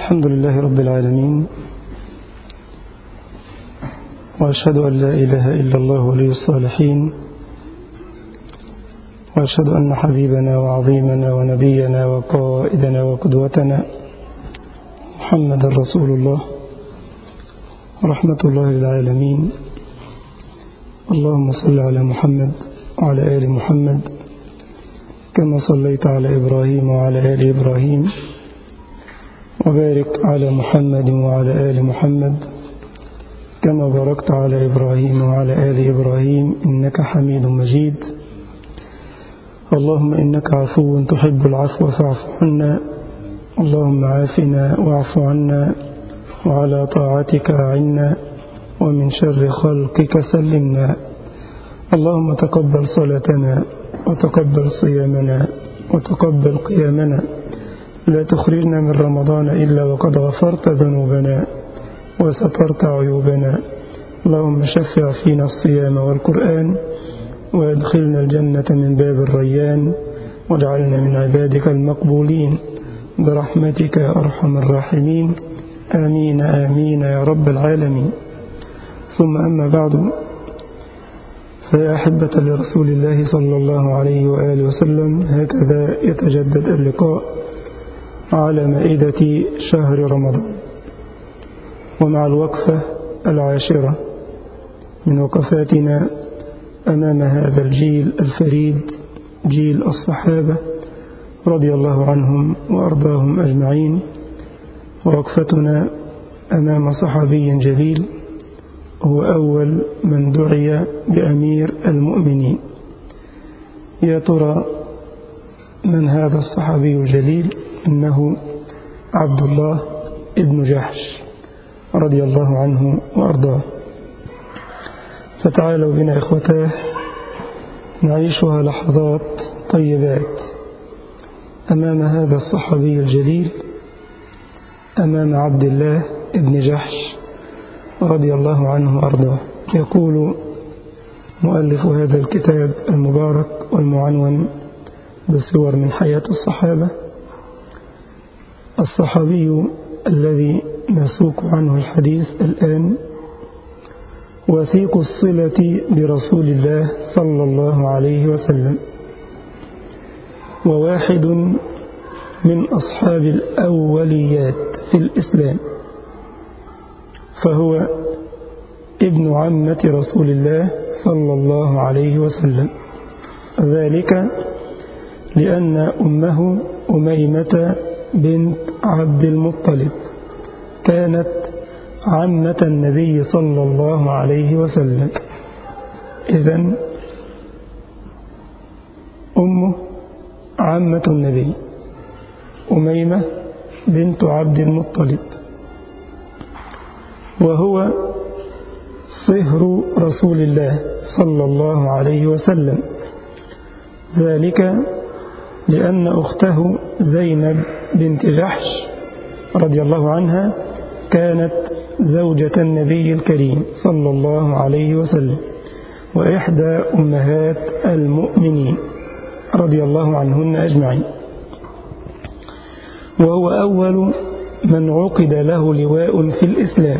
الحمد لله رب العالمين، وأشهد أن لا إله إلا الله ولي الصالحين، وأشهد أن حبيبنا وعظيمنا ونبينا وقائدنا وقدوتنا محمد رسول الله رحمة الله للعالمين. اللهم صل على محمد وعلى آل محمد كما صليت على إبراهيم وعلى آل إبراهيم، وبارك على محمد وعلى آل محمد كما باركت على إبراهيم وعلى آل إبراهيم إنك حميد مجيد. اللهم إنك عفو تحب العفو فاعف عنا، اللهم عافنا واعف عنا، وعلى طاعتك أعنا، ومن شر خلقك سلمنا. اللهم تقبل صلاتنا وتقبل صيامنا وتقبل قيامنا، لا تخرجنا من رمضان إلا وقد غفرت ذنوبنا وسترت عيوبنا. اللهم شفع فينا الصيام والقرآن، وادخلنا الجنة من باب الريان، واجعلنا من عبادك المقبولين برحمتك يا أرحم الراحمين. آمين آمين يا رب العالمين. ثم أما بعد، فيا أحبة لرسول الله صلى الله عليه وآله وسلم، هكذا يتجدد اللقاء على مائدة شهر رمضان، ومع الوقفة العاشرة من وقفاتنا أمام هذا الجيل الفريد، جيل الصحابة رضي الله عنهم وأرضاهم أجمعين. ووقفتنا أمام صحابي جليل هو أول من دعي بأمير المؤمنين. يا ترى من هذا الصحابي الجليل؟ إنه عبد الله ابن جحش رضي الله عنه وأرضاه. فتعالوا بنا إخوتاه نعيشها لحظات طيبات أمام هذا الصحابي الجليل، أمام عبد الله ابن جحش رضي الله عنه وأرضاه. يقول مؤلف هذا الكتاب المبارك والمعنون بصور من حياة الصحابة: الصحابي الذي نسوق عنه الحديث الآن وثيق الصلة برسول الله صلى الله عليه وسلم، وواحد من أصحاب الأوليات في الإسلام، فهو ابن عمة رسول الله صلى الله عليه وسلم، ذلك لأن أمه أميمة بنت عبد المطلب كانت عمة النبي صلى الله عليه وسلم. إذن أمه عمة النبي أميمة بنت عبد المطلب، وهو صهر رسول الله صلى الله عليه وسلم، ذلك لأن أخته زينب بنت جحش رضي الله عنها كانت زوجة النبي الكريم صلى الله عليه وسلم، وإحدى أمهات المؤمنين رضي الله عنهن أجمعين. وهو أول من عقد له لواء في الإسلام،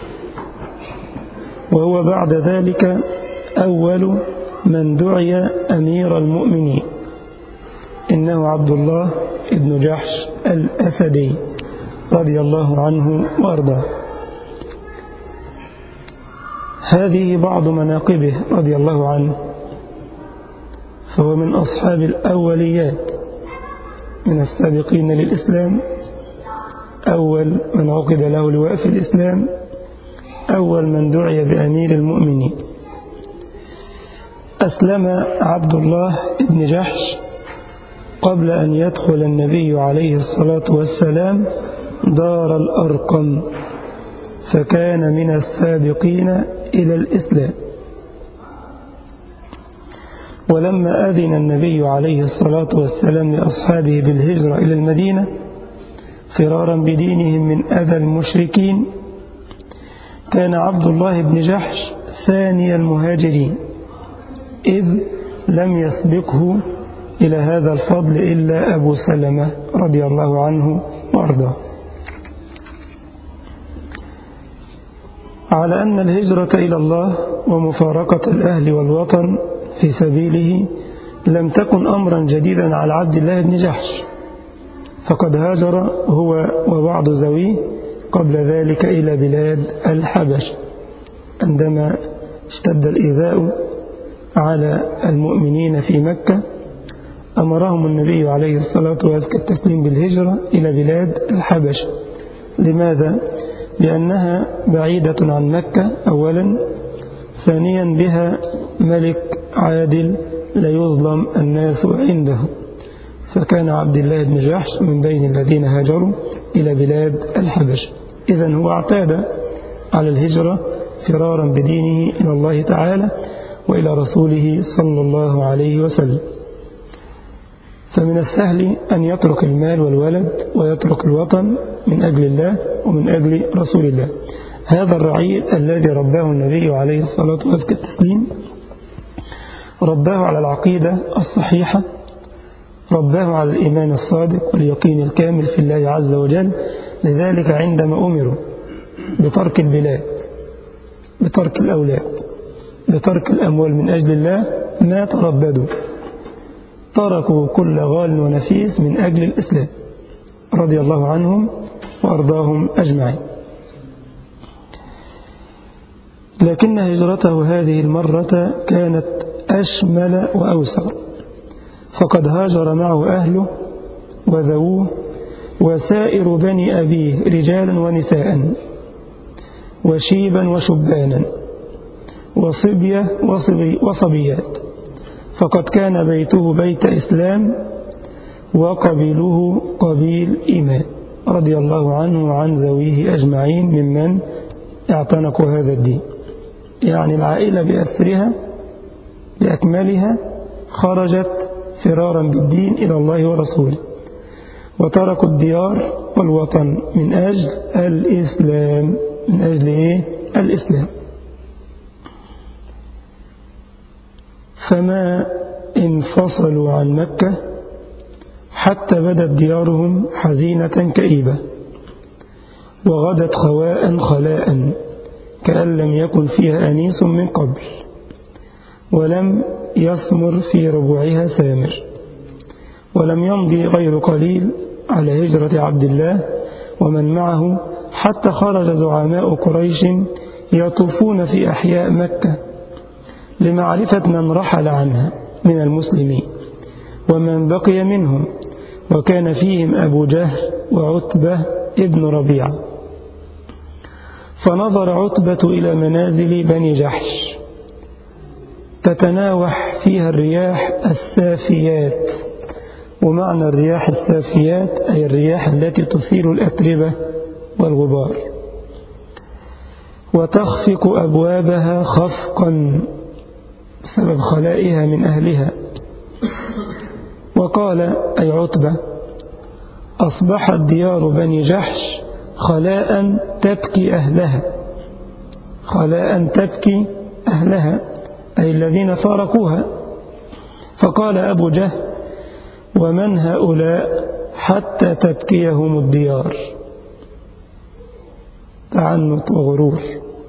وهو بعد ذلك أول من دعي أمير المؤمنين. إنه عبد الله ابن جحش الأسدي رضي الله عنه وأرضاه. هذه بعض مناقبه رضي الله عنه، فهو من أصحاب الأوليات من السابقين للإسلام، أول من عقد له لواء في الإسلام، أول من دعي بأمير المؤمنين. أسلم عبد الله ابن جحش قبل أن يدخل النبي عليه الصلاة والسلام دار الأرقم، فكان من السابقين إلى الإسلام. ولما أذن النبي عليه الصلاة والسلام لأصحابه بالهجرة إلى المدينة فرارا بدينهم من أذى المشركين، كان عبد الله بن جحش ثاني المهاجرين، إذ لم يسبقه إلى هذا الفضل إلا أبو سلمة رضي الله عنه وأرضاه. على أن الهجرة إلى الله ومفارقة الأهل والوطن في سبيله لم تكن أمرا جديدا على عبد الله بن جحش، فقد هاجر هو وبعض ذويه قبل ذلك إلى بلاد الحبش عندما اشتد الإيذاء على المؤمنين في مكة. أمرهم النبي عليه الصلاة والتسليم بالهجرة إلى بلاد الحبش. لماذا؟ لأنها بعيدة عن مكة أولا، ثانيا بها ملك عادل لا يظلم الناس عنده، فكان عبد الله بن جحش من بين الذين هاجروا إلى بلاد الحبش. إذن هو اعتاد على الهجرة فرارا بدينه إلى الله تعالى وإلى رسوله صلى الله عليه وسلم. فمن السهل أن يترك المال والولد ويترك الوطن من أجل الله ومن أجل رسول الله. هذا الرعيل الذي رباه النبي عليه الصلاة والتسليم رباه على العقيدة الصحيحة، رباه على الإيمان الصادق واليقين الكامل في الله عز وجل. لذلك عندما أمروا بترك البلاد، بترك الأولاد، بترك الأموال من أجل الله ما ترددوا، تركوا كل غال ونفيس من أجل الإسلام رضي الله عنهم وأرضاهم أجمعين. لكن هجرته هذه المرة كانت أشمل وأوسع، فقد هاجر معه أهله وذووه وسائر بني أبيه رجالا ونساء وشيبا وشبانا وصبية وصبيات، فقد كان بيته بيت إسلام وقبيله قبيل إيمان رضي الله عنه وعن ذويه أجمعين ممن اعتنقوا هذا الدين. يعني العائلة بأسرها بأكملها خرجت فرارا بالدين إلى الله ورسوله، وتركوا الديار والوطن من أجل الإسلام. من أجل إيه؟ الإسلام. فما انفصلوا عن مكة حتى بدت ديارهم حزينة كئيبة، وغدت خواء خلاء كأن لم يكن فيها أنيس من قبل، ولم يثمر في ربوعها ثامر. ولم يمضي غير قليل على هجرة عبد الله ومن معه حتى خرج زعماء قريش يطوفون في أحياء مكة لمعرفة من رحل عنها من المسلمين ومن بقي منهم، وكان فيهم أبو جهل وعتبة ابن ربيعة. فنظر عتبة إلى منازل بني جحش تتناوح فيها الرياح السافيات، ومعنى الرياح السافيات أي الرياح التي تثير الأتربة والغبار، وتخفق أبوابها خفقا بسبب خلائها من أهلها. وقال أي عتبة: أصبحت ديار بني جحش خلاء تبكي أهلها، خلاء تبكي أهلها أي الذين فارقوها. فقال أبو جهل: ومن هؤلاء حتى تبكيهم الديار؟ تعنت وغرور.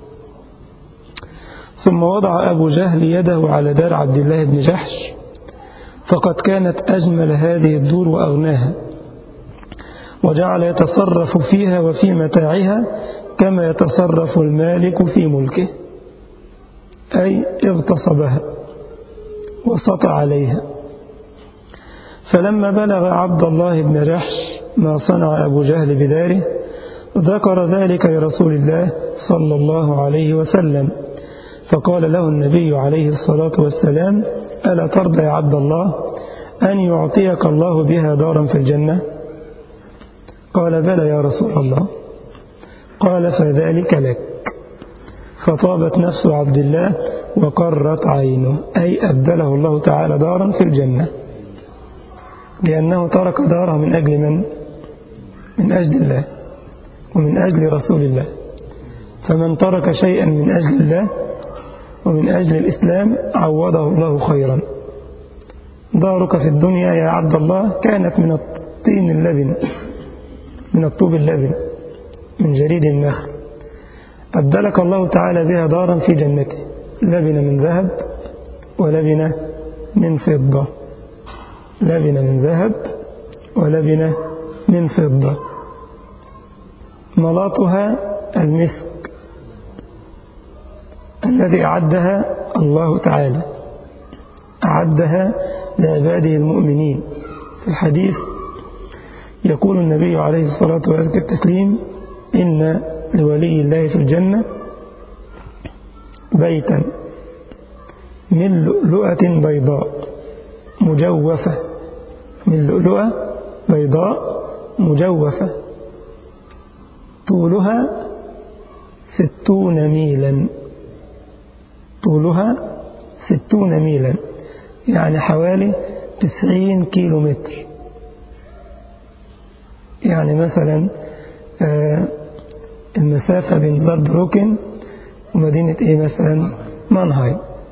ثم وضع أبو جهل يده على دار عبد الله بن جحش، فقد كانت أجمل هذه الدور وأغناها، وجعل يتصرف فيها وفي متاعها كما يتصرف المالك في ملكه، أي اغتصبها وسطع عليها. فلما بلغ عبد الله بن جحش ما صنع أبو جهل بداره ذكر ذلك لرسول الله صلى الله عليه وسلم، فقال له النبي عليه الصلاة والسلام: ألا ترضى يا عبد الله أن يعطيك الله بها دارا في الجنة؟ قال: بلى يا رسول الله. قال: فذلك لك. فطابت نفس عبد الله وقرت عينه، أي أبدله الله تعالى دارا في الجنة، لأنه ترك داره من أجل من؟ من أجل الله ومن أجل رسول الله. فمن ترك شيئا من أجل الله ومن أجل الإسلام عوضه الله خيرا. دارك في الدنيا يا عبد الله كانت من الطين اللبن، من الطوب اللبن، من جريد النخل، أبدلك الله تعالى بها دارا في جنته، لبن من ذهب ولبن من فضة، لبن من ذهب ولبن من فضة، ملاطها المسك الذي أعدها الله تعالى، أعدها لعباده المؤمنين. في الحديث يقول النبي عليه الصلاة والتسليم: إن لولي الله في الجنة بيتا من لؤلؤة بيضاء مجوفة، من لؤلؤة بيضاء مجوفة، طولها 60 ميلا، طولها 60 ميلا، يعني حوالي 90 كيلو متر. يعني مثلا المسافة بين زاربروكن ومدينة مثلا مانهاي،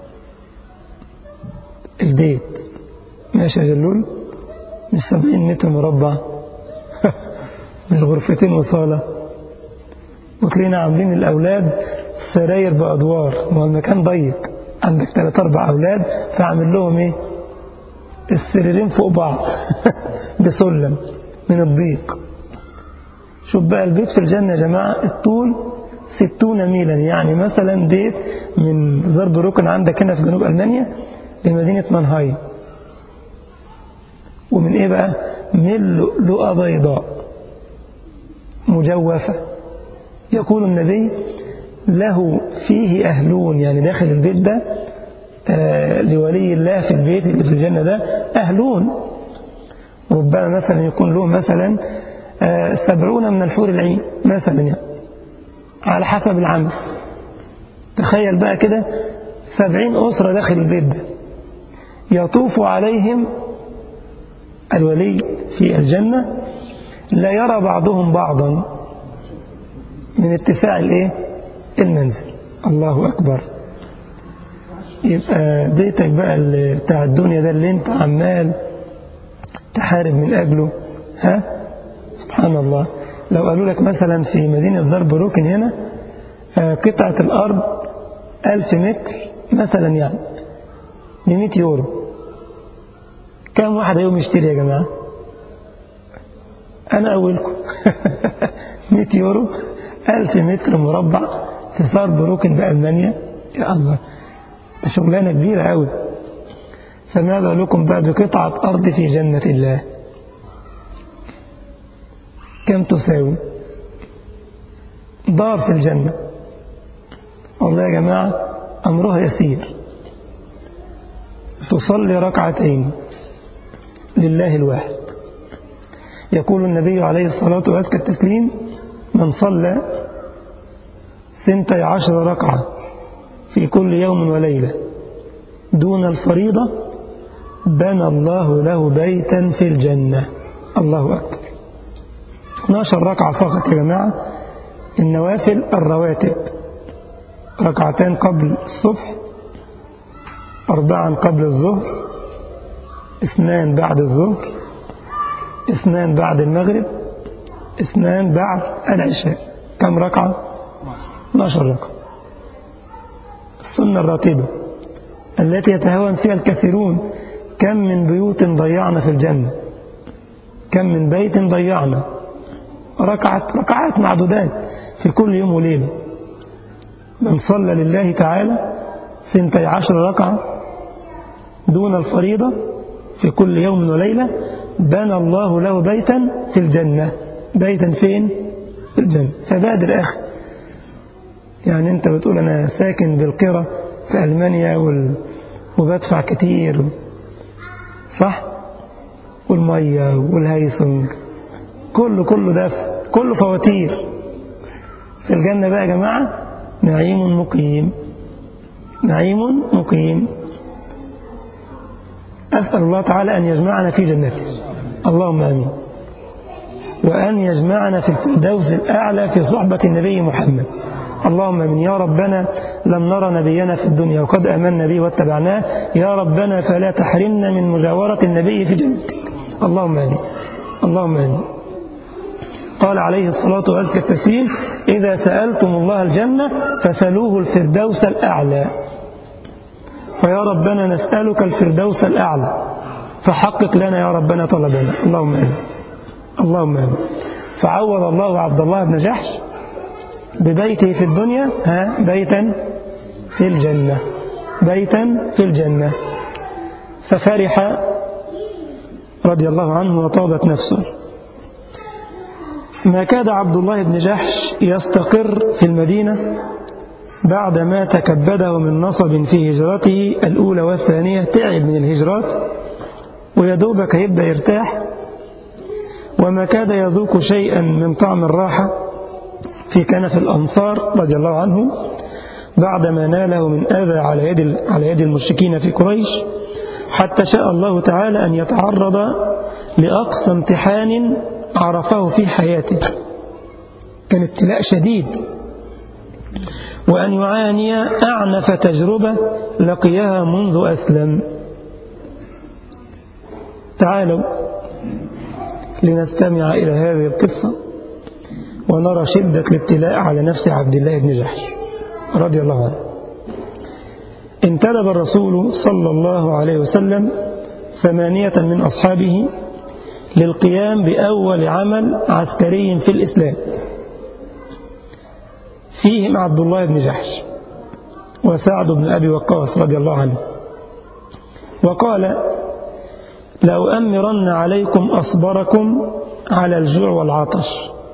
البيت ماشي يا جلول، مش 70 متر مربع مش غرفتين وصالة، وتلاقينا عاملين الأولاد سراير بأدوار، ما المكان ضيق، عندك 3-4 أولاد فعمل لهم السريرين فوق بعض بسلم من الضيق. شوف بقى البيت في الجنة يا جماعة، الطول 60 ميلا، يعني مثلا بيت من زاربروكن عندك هنا في جنوب ألمانيا لمدينة مانهاي، ومن بقى؟ من لؤلؤة بيضاء مجوفة. يقول النبي: له فيه أهلون، يعني داخل البيت ده لولي الله في البيت اللي في الجنة ده أهلون، ربما مثلا يكون له مثلا 70 من الحور العين مثلا، يعني على حسب العمل. تخيل بقى كده 70 أسرة داخل البيت ده، يطوف عليهم الولي في الجنة، لا يرى بعضهم بعضا من اتساع المنزل. الله أكبر. يبقى بيتك بقى بتاع الدنيا ده اللي انت عمال تحارب من أجله، سبحان الله، لو قالوا لك مثلا في مدينة زاربروكن هنا قطعة الأرض 1000 متر مثلا، يعني ب100 يورو، كم واحد يوم يشتري يا جماعة؟ أنا أولكم 100 يورو 1000 متر مربع في زاربروكن بألمانيا، يا الله، ده شغلانة كبيرة أوي. فماذا لكم بقى بقطعة أرض في جنة الله؟ كم تساوي؟ دار في الجنة. والله يا جماعة أمرها يسير، تصلي ركعتين لله الواحد. يقول النبي عليه الصلاة والتسليم: من صلى 12 ركعة في كل يوم وليلة دون الفريضة بنى الله له بيتا في الجنة. الله أكبر. 12 ركعة فقط يا جماعة. النوافل الرواتب: 2 قبل الصبح، 4 قبل الظهر، 2 بعد الظهر، 2 بعد المغرب، 2 بعد العشاء. كم ركعة؟ 12 ركعة. السنة الراتبة التي يتهاون فيها الكثيرون: كم من بيوت ضيعنا في الجنة، كم من بيت ضيعنا، ركعات معدودات في كل يوم وليلة. من صلى لله تعالى 12 ركعة دون الفريضة في كل يوم وليلة بنى الله له بيتا في الجنة. بيتا فين؟ في الجنة. فبادر أخي، يعني أنت بتقول أنا ساكن بالقرى في ألمانيا وبدفع كتير، صح؟ والمية والهيسنج كله دفع، كله فواتير. في الجنة بقى يا جماعة نعيم مقيم، نعيم مقيم. أسأل الله تعالى أن يجمعنا في جنته، اللهم آمين، وأن يجمعنا في الفردوس الأعلى في صحبة النبي محمد، اللهم آمين. يا ربنا لم نرى نبينا في الدنيا وقد آمنا به واتبعناه، يا ربنا فلا تحرمنا من مجاورة النبي في جنتك، اللهم آمين، اللهم آمين. قال عليه الصلاة وأزكى التسليم: إذا سألتم الله الجنة فسألوه الفردوس الأعلى. فيا ربنا نسألك الفردوس الأعلى، فحقق لنا يا ربنا طلبنا. اللهم آمين. اللهم آمين. فعوض الله عبد الله بن جحش ببيته في الدنيا بيتا في الجنة، بيتا في الجنة. ففرح رضي الله عنه وطابت نفسه. ما كاد عبد الله بن جحش يستقر في المدينة بعدما تكبده من نصب في هجرته الأولى والثانية. تعب من الهجرات ويدوبك يبدأ يرتاح، وما كاد يذوق شيئا من طعم الراحة في كنف الأنصار رضي الله عنه بعدما ناله من أذى على يد المشركين في قريش، حتى شاء الله تعالى أن يتعرض لأقصى امتحان عرفه في حياته، كان ابتلاء شديد، وأن يعاني أعنف تجربة لقيها منذ أسلم. تعالوا لنستمع إلى هذه القصة ونرى شدة الابتلاء على نفس عبد الله بن جحش رضي الله عنه. انتدب الرسول صلى الله عليه وسلم 8 من أصحابه للقيام بأول عمل عسكري في الإسلام، فيهم عبد الله بن جحش وسعد بن أبي وقاص رضي الله عنه. وقال: لأؤمرن عليكم أصبركم على الجوع والعطش.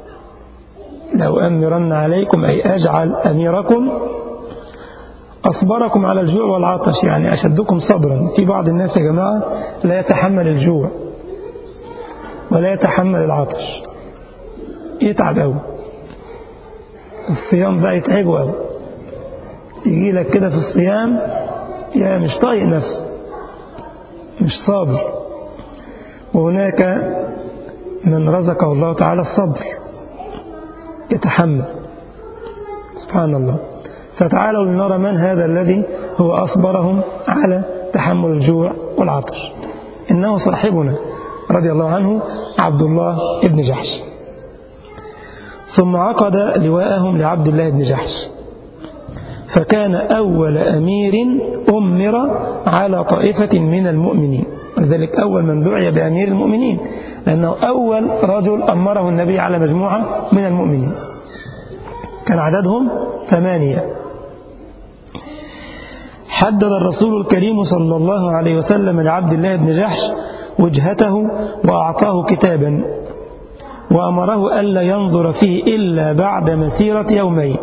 لأؤمرن عليكم أي أجعل أميركم أصبركم على الجوع والعطش، يعني أشدكم صبرا. في بعض الناس يا جماعة لا يتحمل الجوع ولا يتحمل العطش، يتعب أوي، الصيام بقى يتعبه أوي، يجي لك كده في الصيام يا مش طايق نفسه، مش صابر. وهناك من رزقه الله تعالى الصبر يتحمل، سبحان الله. فتعالوا لنرى من هذا الذي هو أصبرهم على تحمل الجوع والعطش. إنه صاحبنا رضي الله عنه عبد الله بن جحش. ثم عقد لواءهم لعبد الله بن جحش، فكان أول أمير أمر على طائفة من المؤمنين، لذلك أول من دعي بأمير المؤمنين، لأنه أول رجل أمره النبي على مجموعة من المؤمنين، كان عددهم 8. حدد الرسول الكريم صلى الله عليه وسلم لعبد الله بن جحش وجهته وأعطاه كتابا، وأمره ألا ينظر فيه إلا بعد مسيرة يومين.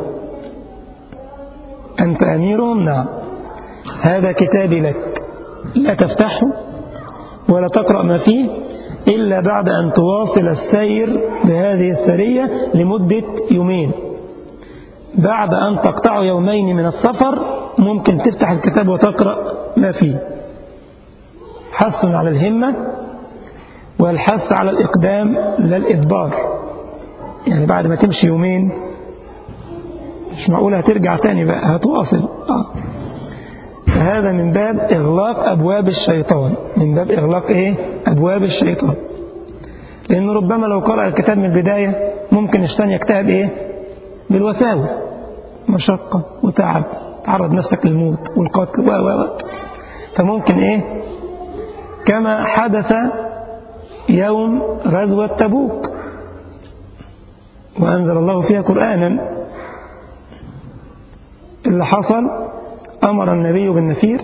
أنت أميرهم؟ نعم، هذا كتابي لك، لا تفتحه ولا تقرأ ما فيه إلا بعد أن تواصل السير بهذه السرية لمدة يومين. بعد أن تقطع يومين من السفر ممكن تفتح الكتاب وتقرأ ما فيه. حث على الهمة والحث على الإقدام لا الإدبار، يعني بعد ما تمشي يومين مش معقول هترجع تاني بقى، هتواصل. هذا من باب إغلاق أبواب الشيطان، من باب إغلاق أبواب الشيطان، لأنه ربما لو قرأ الكتاب من البداية ممكن الشيطان يجتهد بالوساوس، مشقة وتعب، تعرض نفسك للموت والقتل فممكن كما حدث يوم غزوة تبوك وأنزل الله فيها قرآنا. اللي حصل أمر النبي بالنفير،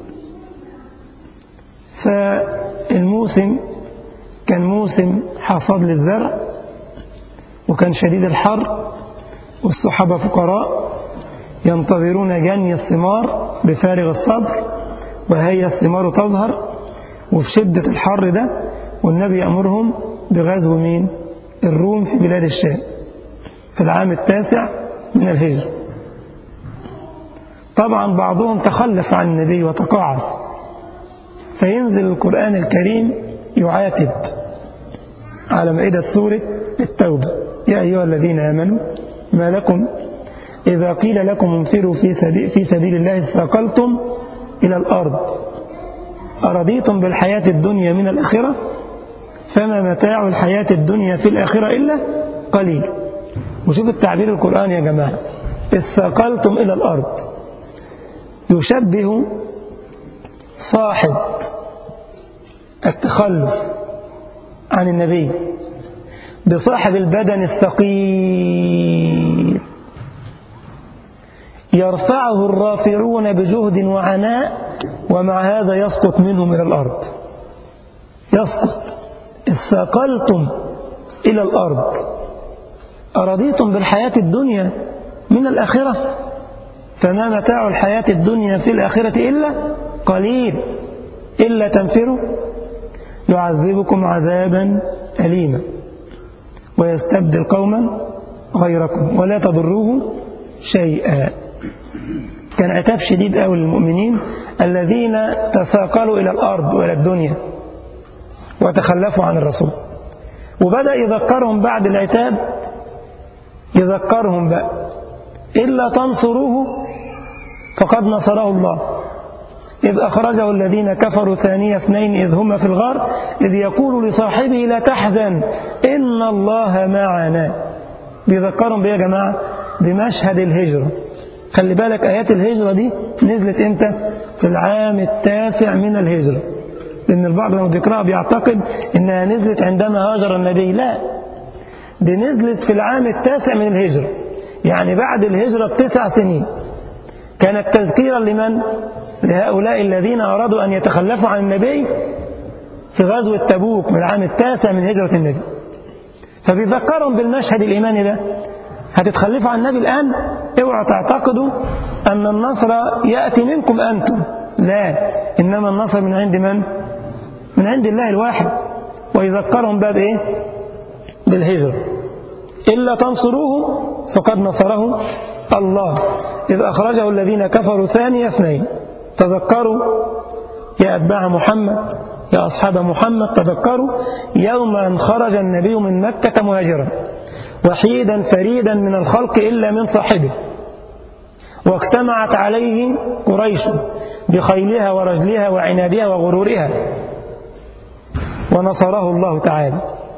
فالموسم كان موسم حصاد للزرع وكان شديد الحر، والصحابة فقراء ينتظرون جني الثمار بفارغ الصبر، وهي الثمار تظهر وفي شدة الحر ده، والنبي يأمرهم بغزو مين؟ الروم في بلاد الشام في العام 9 من الهجرة. طبعا بعضهم تخلف عن النبي وتقاعس، فينزل القرآن الكريم يعاتب على مائدة سورة التوبة: يا أيها الذين آمنوا ما لكم إذا قيل لكم انفروا في سبيل الله ثاقلتم إلى الأرض أرضيتم بالحياة الدنيا من الآخرة فما متاع الحياة الدنيا في الآخرة إلا قليل. وشوف التعبير القرآن يا جماعة، اثقلتم إلى الأرض، يشبه صاحب التخلف عن النبي بصاحب البدن الثقيل يرفعه الرافعون بجهد وعناء، ومع هذا يسقط منهم إلى الأرض. يسقط. اثقلتم إلى الأرض، أرضيتم بالحياة الدنيا من الآخرة؟ فما متاع الحياة الدنيا في الآخرة إلا قليل، إلا تنفروا يعذبكم عذابا أليما ويستبدل قوما غيركم ولا تضروه شيئا. كان عتاب شديد قوي للمؤمنين الذين تثاقلوا إلى الأرض وإلى الدنيا وتخلفوا عن الرسول، وبدأ يذكرهم بعد العتاب، يذكرهم بقى إلا تنصروه فقد نصره الله إذ أخرجه الذين كفروا ثاني اثنين إذ هما في الغار إذ يقول لصاحبه لا تحزن إن الله معنا. بيذكرهم بيه يا جماعة بمشهد الهجرة. خلي بالك آيات الهجرة دي نزلت إمتى؟ في العام 9 من الهجرة، لأن البعض لما بيقرأها بيعتقد إنها نزلت عندما هاجر النبي. لا، دي نزلت في العام 9 من الهجرة، يعني بعد الهجرة ب9 سنين. كانت تذكيرا لمن؟ لهؤلاء الذين أرادوا أن يتخلفوا عن النبي في غزوة تبوك من العام 9 من هجرة النبي. فبيذكرهم بالمشهد الإيماني ده. هتتخلفوا عن النبي الآن؟ اوعوا تعتقدوا أن النصر يأتي منكم أنتم، لا، إنما النصر من عند من؟ من عند الله الواحد. ويذكرهم بقى بإيه؟ بالهجرة. إلا تنصروه فقد نصره الله إذ أخرجه الذين كفروا ثاني اثنين. تذكروا يا أتباع محمد، يا أصحاب محمد، تذكروا يوم أن خرج النبي من مكة مهاجرا وحيدا فريدا من الخلق إلا من صاحبه، واجتمعت عليه قريش بخيلها ورجلها وعنادها وغرورها، ونصره الله تعالى.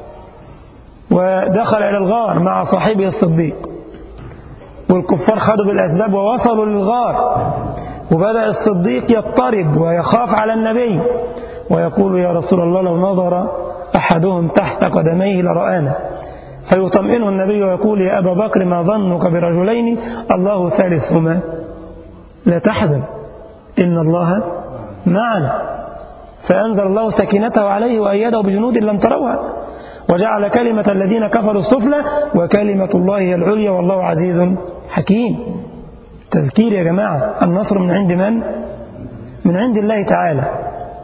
ودخل إلى الغار مع صاحبه الصديق، والكفار خدوا بالأسباب ووصلوا للغار، وبدأ الصديق يضطرب ويخاف على النبي ويقول يا رسول الله لو نظر أحدهم تحت قدميه لرآنا، فيطمئنه النبي ويقول يا أبا بكر ما ظنك برجلين الله ثالثهما لا تحزن إن الله معنا. فأنزل الله سكينته عليه وأيده بجنود لم تروها وجعل كلمة الذين كفروا السفلى وكلمة الله هي العليا والله عزيز حكيم. تذكير يا جماعة، النصر من عند من؟ من عند الله تعالى.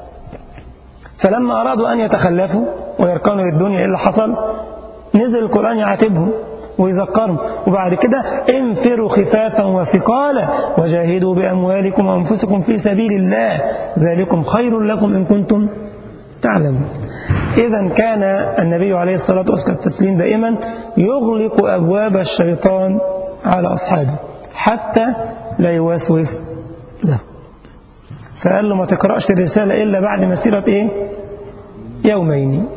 فلما أرادوا أن يتخلفوا ويركنوا للدنيا إيه اللي حصل؟ نزل القرآن يعاتبهم ويذكرهم، وبعد كده انفروا خفافا وثقالا وجاهدوا بأموالكم وأنفسكم في سبيل الله ذلكم خير لكم إن كنتم تعلمون. إذن كان النبي عليه الصلاة والتسليم دائما يغلق أبواب الشيطان على أصحابه حتى لا يوسوس له. فقال له ما تقرأش الرسالة إلا بعد مسيرة إيه؟ يومين.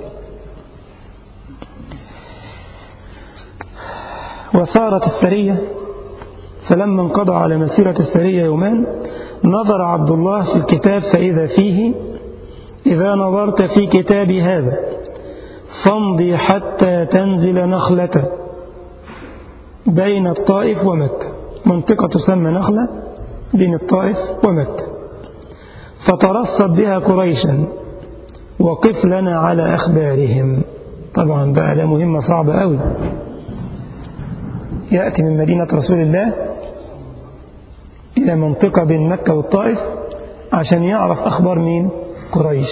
وصارت السرية، فلما انقضى على مسيرة السرية يومان نظر عبد الله في الكتاب فإذا فيه إذا نظرت في كتابي هذا فامضي حتى تنزل نخلة بين الطائف ومكة، منطقة تسمى نخلة بين الطائف ومكة، فترصد بها قريشا وقف لنا على أخبارهم. طبعا بقى ده مهمة صعبة قوي، يأتي من مدينة رسول الله إلى منطقة بين مكة والطائف عشان يعرف أخبار مين؟ قريش.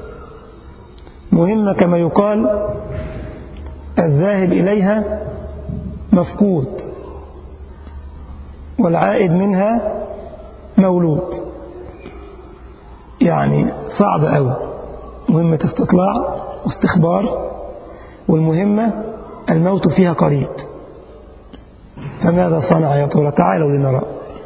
مهمة كما يقال الذاهب إليها مفقود والعائد منها مولود، يعني صعب أوي. مهمة استطلاع واستخبار، والمهمة الموت فيها قريب. فماذا صنع يا ترى؟ تعالوا لنرى.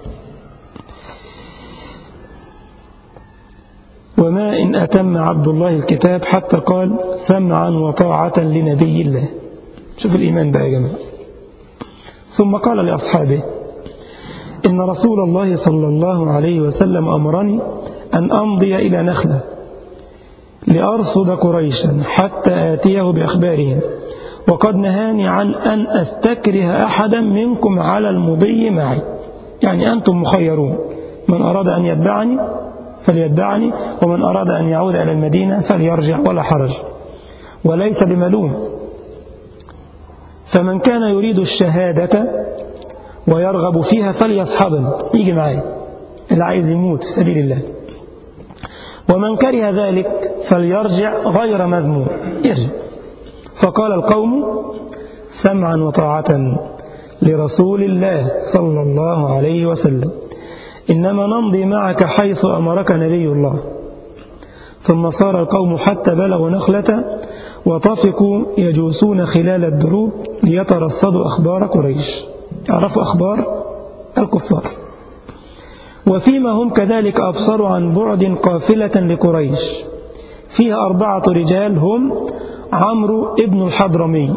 وما إن أتم عبد الله الكتاب حتى قال سمعا وطاعة لنبي الله. شوف الإيمان بقى يا جماعة. ثم قال لأصحابه: إن رسول الله صلى الله عليه وسلم أمرني أن أمضي إلى نخلة لأرصد قريشا حتى آتيه بأخبارهم، وقد نهاني عن أن أستكره أحدا منكم على المضي معي. يعني أنتم مخيرون، من أراد أن يتبعني فليتبعني، ومن أراد أن يعود إلى المدينة فليرجع ولا حرج، وليس بملوم. فمن كان يريد الشهادة ويرغب فيها فليصحبني، يجي معي اللي عايز يموت في سبيل الله. ومن كره ذلك فليرجع غير مذموم، يرجع. فقال القوم: سمعا وطاعة لرسول الله صلى الله عليه وسلم، إنما نمضي معك حيث أمرك نبي الله. ثم صار القوم حتى بلغوا نخلة، وطفقوا يجوسون خلال الدروب ليترصدوا أخبار قريش، يعرفوا أخبار الكفار. وفيما هم كذلك أبصروا عن بعد قافلة لقريش فيها 4 رجال، هم عمرو ابن الحضرمي،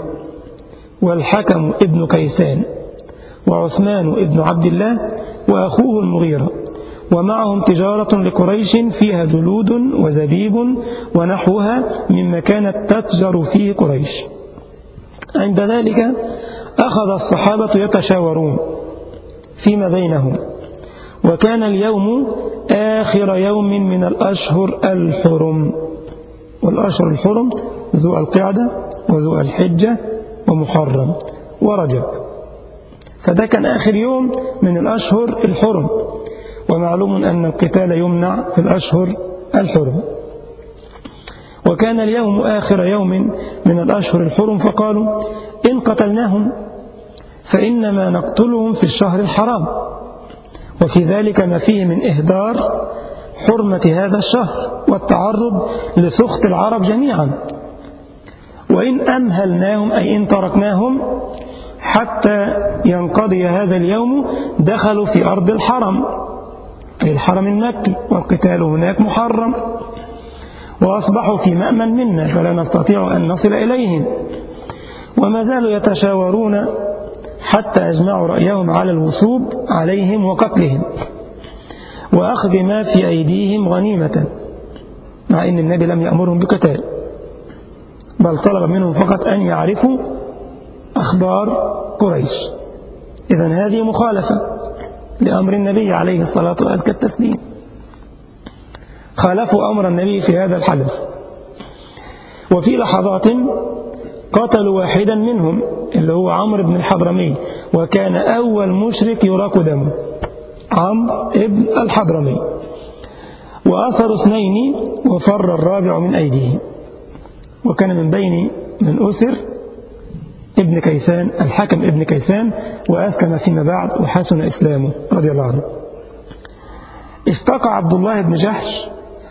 والحكم ابن كيسان، وعثمان ابن عبد الله، وأخوه المغيرة، ومعهم تجارة لقريش فيها جلود وزبيب ونحوها مما كانت تتجر فيه قريش. عند ذلك أخذ الصحابة يتشاورون فيما بينهم، وكان اليوم آخر يوم من الأشهر الحرم، والأشهر الحرم ذو القعدة وذو الحجة ومحرم ورجب، فده كان آخر يوم من الأشهر الحرم، ومعلوم أن القتال يمنع في الأشهر الحرم. وكان اليوم آخر يوم من الأشهر الحرم، فقالوا: إن قتلناهم فإنما نقتلهم في الشهر الحرام، وفي ذلك ما فيه من إهدار حرمة هذا الشهر والتعرض لسخط العرب جميعا. وإن أمهلناهم أي إن تركناهم حتى ينقضي هذا اليوم دخلوا في أرض الحرم أي الحرم المكي، والقتال هناك محرم، وأصبحوا في مأمن منا فلا نستطيع أن نصل إليهم. وما زالوا يتشاورون حتى أجمعوا رأيهم على الوثوب عليهم وقتلهم وأخذ ما في أيديهم غنيمة، مع أن النبي لم يأمرهم بقتال، بل طلب منهم فقط أن يعرفوا أخبار قريش. إذن هذه مخالفة لأمر النبي عليه الصلاة والتسليم، خالفوا أمر النبي في هذا الحدث. وفي لحظات قتلوا واحدا منهم اللي هو عمرو بن الحضرمي، وكان أول مشرك يراق دمه، عمرو بن الحضرمي. وأثروا 2 وفر الرابع من أيديهم. وكان من بين من أسر ابن كيسان الحكم ابن كيسان، وأسلم فيما بعد وحسن إسلامه رضي الله عنه. استاق عبد الله بن جحش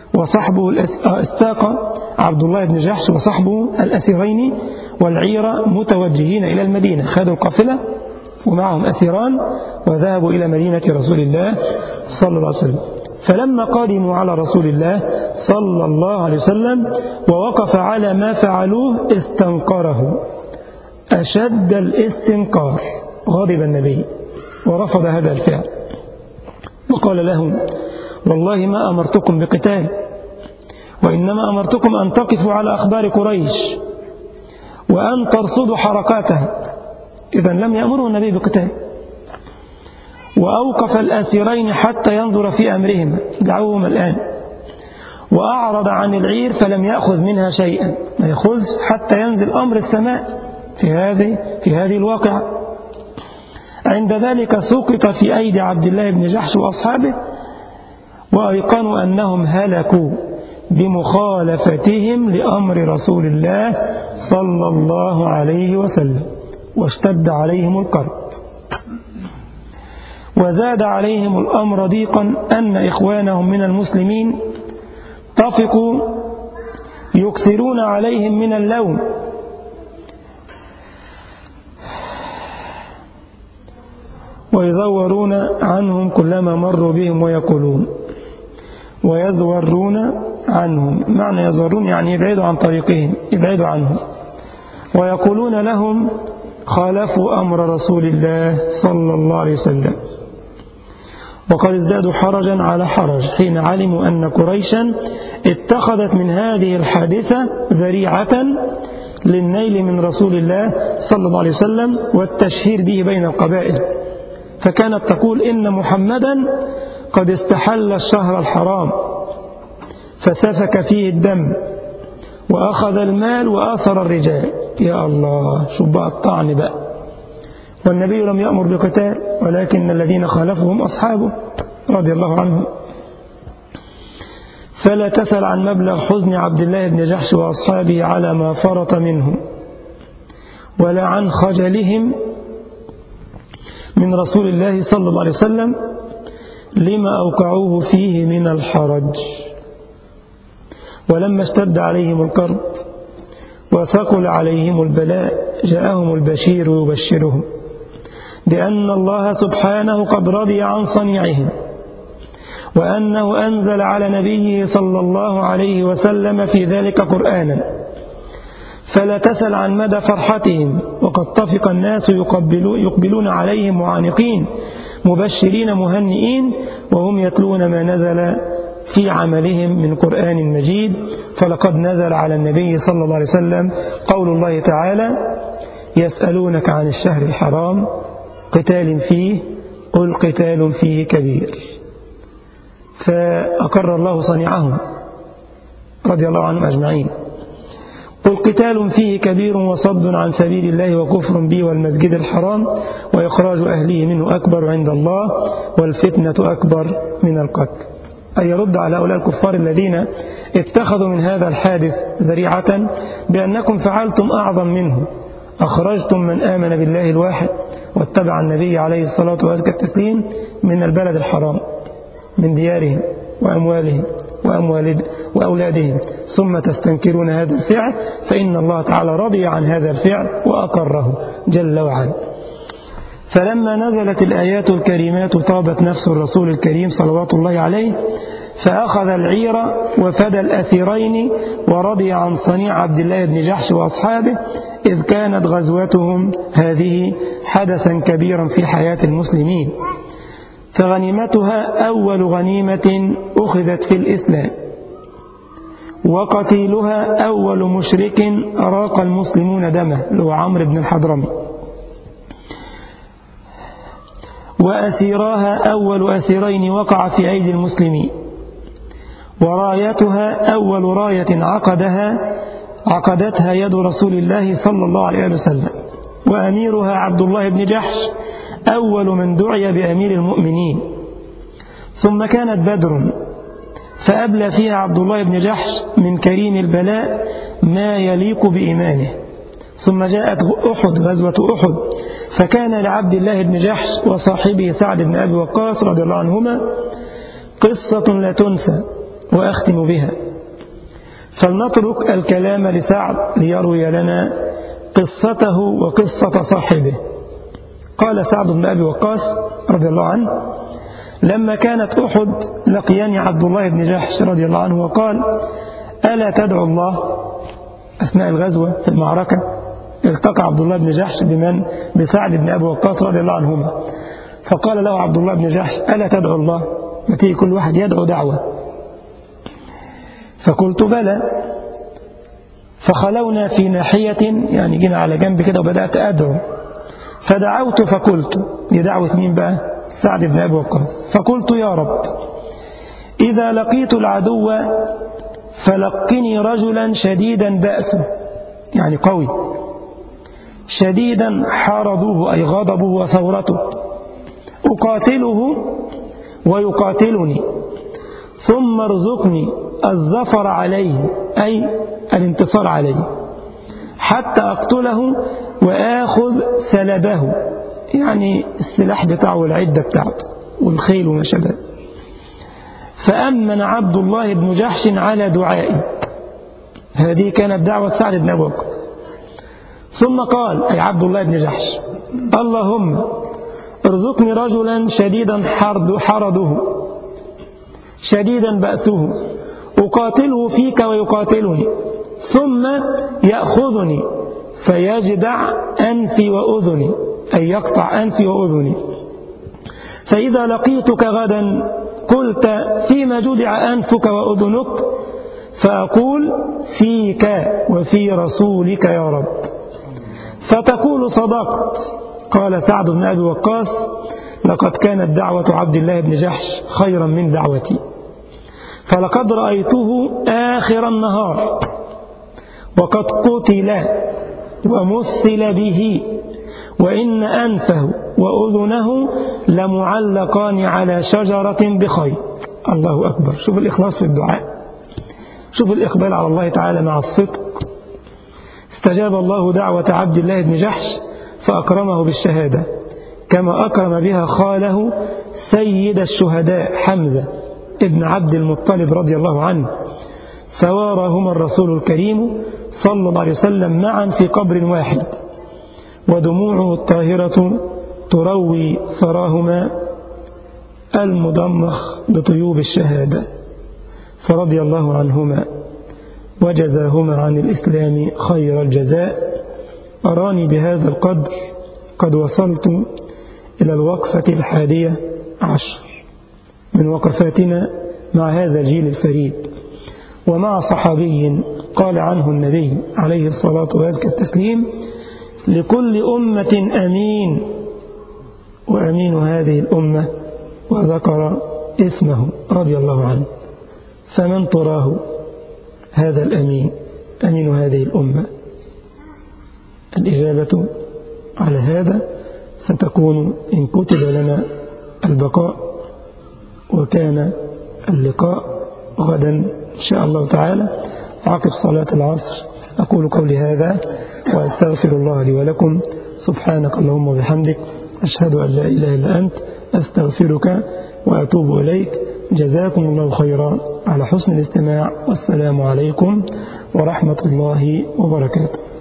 وصحبه الأسيرين والعيرة متوجهين إلى المدينة، خذوا القافلة ومعهم أسيران وذهبوا إلى مدينة رسول الله صلى الله عليه وسلم. فلما قدموا على رسول الله صلى الله عليه وسلم ووقف على ما فعلوه استنكره أشد الاستنكار، غضب النبي ورفض هذا الفعل، وقال لهم: والله ما أمرتكم بقتال، وإنما أمرتكم أن تقفوا على أخبار قريش وأن ترصدوا حركاتها. إذن لم يأمره النبي بقتال. وأوقف الأسيرين حتى ينظر في أمرهما، دعوهم الآن. وأعرض عن العير فلم يأخذ منها شيئا، ما يأخذ حتى ينزل أمر السماء في هذه الواقعة. عند ذلك سقط في أيدي عبد الله بن جحش وأصحابه، وأيقنوا أنهم هلكوا بمخالفتهم لأمر رسول الله صلى الله عليه وسلم، واشتد عليهم الكرب. وزاد عليهم الأمر ضيقا أن إخوانهم من المسلمين طفقوا يكثرون عليهم من اللوم، ويزورون عنهم كلما مروا بهم ويقولون، ويزورون عنهم، معنى يزورون يعني يبعدوا عن طريقهم، يبعدوا عنهم. ويقولون لهم خالفوا أمر رسول الله صلى الله عليه وسلم. وقد ازدادوا حرجا على حرج حين علموا أن قريشا اتخذت من هذه الحادثة ذريعة للنيل من رسول الله صلى الله عليه وسلم والتشهير به بين القبائل، فكانت تقول إن محمدا قد استحل الشهر الحرام فسفك فيه الدم وأخذ المال وآثر الرجال. يا الله، شوف بقى الطعن بقى. والنبي لم يأمر بقتال، ولكن الذين خالفهم أصحابه رضي الله عنهم. فلا تسأل عن مبلغ حزن عبد الله بن جحش وأصحابه على ما فرط منهم، ولا عن خجلهم من رسول الله صلى الله عليه وسلم لما أوقعوه فيه من الحرج. ولما اشتد عليهم الكرب وثقل عليهم البلاء جاءهم البشير يبشرهم بأن الله سبحانه قد رضي عن صنيعهم، وأنه أنزل على نبيه صلى الله عليه وسلم في ذلك قرآنا. فلا تسل عن مدى فرحتهم، وقد طفق الناس يقبلون عليهم معانقين مبشرين مهنئين وهم يتلون ما نزل في عملهم من قرآن مجيد. فلقد نزل على النبي صلى الله عليه وسلم قول الله تعالى: يسألونك عن الشهر الحرام قتال فيه قل قتال فيه كبير. فأقر الله صنيعهم رضي الله عنهم أجمعين. قل قتال فيه كبير وصد عن سبيل الله وكفر به والمسجد الحرام وإخراج أهله منه أكبر عند الله والفتنة أكبر من القتل. أي يرد على هؤلاء الكفار الذين اتخذوا من هذا الحادث ذريعة بأنكم فعلتم أعظم منه، أخرجتم من آمن بالله الواحد واتبع النبي عليه الصلاة والتسليم من البلد الحرام من ديارهم وأموالهم وأولادهم، ثم تستنكرون هذا الفعل، فإن الله تعالى رضي عن هذا الفعل وأقره جل وعلا. فلما نزلت الآيات الكريمات طابت نفس الرسول الكريم صلوات الله عليه، فأخذ العير وفدى الأسيرين ورضي عن صنيع عبد الله بن جحش وأصحابه، إذ كانت غزوتهم هذه حدثا كبيرا في حياة المسلمين، فغنيمتها أول غنيمة أخذت في الإسلام، وقتيلها أول مشرك أراق المسلمون دمه اللي هو عمرو بن الحضرمي، وأسيراها أول أسيرين وقع في أيدي المسلمين، ورايتها أول راية عقدتها يد رسول الله صلى الله عليه وسلم، وأميرها عبد الله بن جحش أول من دعي بأمير المؤمنين. ثم كانت بدر، فأبلى فيها عبد الله بن جحش من كريم البلاء ما يليق بإيمانه. ثم جاءت أحد، غزوة أحد، فكان لعبد الله بن جحش وصاحبه سعد بن أبي وقاص رضي الله عنهما قصة لا تنسى، وأختم بها. فلنترك الكلام لسعد ليروي لنا قصته وقصة صاحبه. قال سعد بن أبي وقاص رضي الله عنه: لما كانت أحد لقياني عبد الله بن جحش رضي الله عنه وقال: ألا تدعو الله؟ أثناء الغزوة في المعركة التقى عبد الله بن جحش بسعد بن أبي وقاص رضي الله عنهما، فقال له عبد الله بن جحش: ألا تدعو الله؟ ما تيجي كل واحد يدعو دعوة. فقلت: بلى. فخلونا في ناحية، يعني جينا على جنب كده وبدأت أدعو، فدعوت فقلت، دي دعوة مين بقى؟ سعد بن أبي وقاص. فقلت: يا رب، إذا لقيت العدو فلقني رجلا شديدا بأسه، يعني قوي، شديدا حارضوه أي غضبه وثورته، أقاتله ويقاتلني، ثم ارزقني الظفر عليه أي الانتصار عليه، حتى أقتله وآخذ سلبه، يعني السلاح بتاعه والعدة بتاعته والخيل وما شابه. فأمن عبد الله بن جحش على دعائي، هذه كانت دعوة سعد بن أبي وقاص. ثم قال أي عبد الله بن جحش: اللهم ارزقني رجلا شديدا حرضه شديدا بأسه، أقاتله فيك ويقاتلني، ثم يأخذني فيجدع أنفي وأذني، أي يقطع أنفي وأذني. فإذا لقيتك غدا قلت فيما جدع أنفك وأذنك، فأقول فيك وفي رسولك يا رب، فتقول صدقت. قال سعد بن أبي وقاص: لقد كانت دعوة عبد الله بن جحش خيرا من دعوتي، فلقد رأيته آخر النهار وقد قتل ومثل به، وإن أنفه وأذنه لمعلقان على شجرة بخيط. الله أكبر. شوف الإخلاص في الدعاء، شوف الإقبال على الله تعالى مع الصدق. استجاب الله دعوة عبد الله بن جحش فأكرمه بالشهادة، كما أكرم بها خاله سيد الشهداء حمزة ابن عبد المطلب رضي الله عنه، فوارهما الرسول الكريم صلى الله عليه وسلم معا في قبر واحد، ودموعه الطاهرة تروي ثراهما المضمخ بطيوب الشهادة، فرضي الله عنهما وجزاهما عن الإسلام خير الجزاء. أراني بهذا القدر قد وصلت إلى الوقفة 11 من وقفاتنا مع هذا الجيل الفريد، ومع صحابي قال عنه النبي عليه الصلاة والتسليم: لكل أمة أمين، وأمين هذه الأمة، وذكر اسمه رضي الله عنه. فمن تراه هذا الأمين، أمين هذه الأمة؟ الإجابة على هذا ستكون إن كتب لنا البقاء وكان اللقاء غدا إن شاء الله تعالى عقب صلاة العصر. أقول قولي هذا وأستغفر الله لي ولكم. سبحانك اللهم وبحمدك، أشهد أن لا إله إلا أنت، أستغفرك وأتوب إليك. جزاكم الله خيرا على حسن الاستماع، والسلام عليكم ورحمة الله وبركاته.